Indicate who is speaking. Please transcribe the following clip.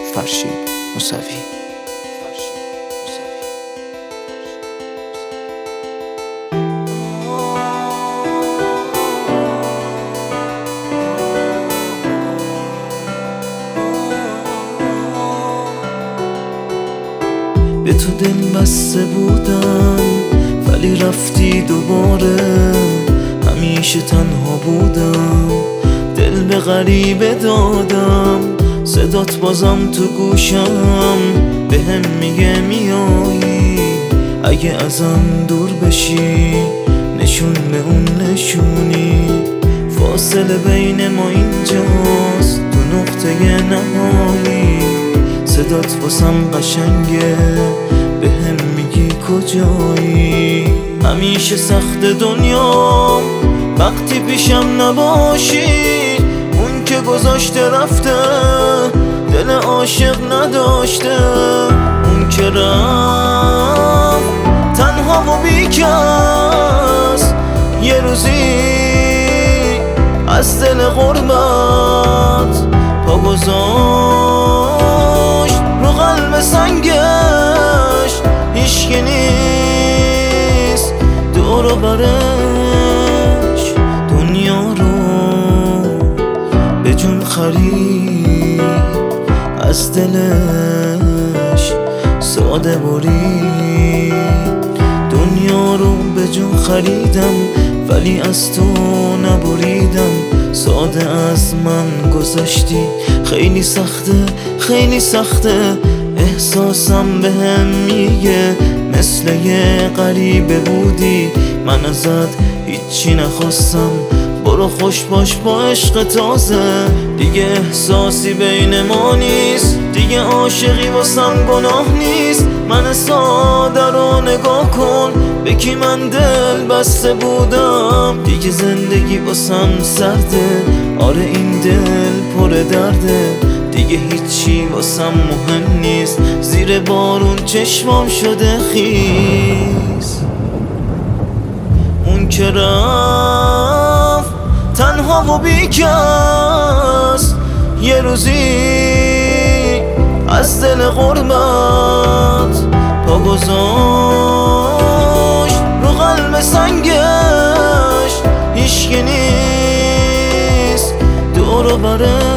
Speaker 1: فرشید موسوی.
Speaker 2: به تو دل بسته بودم ولی رفتی دوباره، همیشه تنها بودم، دل به غریبه دادم، صدات بازم تو گوشم بهم میگه میایی، اگه ازم دور بشی نشون به اون نشونی، فاصله بین ما اینجاست تو نقطه نهایی، صدات واسم قشنگه بهم میگی کجایی، همیشه سخت دنیا وقتی پیشم نباشی، اون که گذاشته رفته دل عاشق نداشته، اون که رفت تنها و بیکس یه روزی از دل غربت پا گذاشت رو قلب سنگش، هیچکی نیست دور و برش، دنیا رو به جون خرید از دلش ساده برید، دنیا رو به جون خریدم ولی از تو نبریدم، ساده از من گذشتی، خیلی سخته خیلی سخته، احساسم بهم میگه مثل یه غریبه بودی، من ازت هیچی نخواستم، برو خوش باش با عشق تازه، دیگه احساسی بین ما نیست، دیگه عاشقی واسم گناه نیست، من ساده رو نگاه کن به کی من دل بسته بودم، دیگه زندگی واسم سرده، آره این دل پر درده، دیگه هیچی واسم مهم نیست، زیر بارون چشمام شده خیس، اون که رفت تنها و بیکس یه روزی از دل غربت پا گذاشت رو قلب سنگش، هیچکی نیست دور و برش.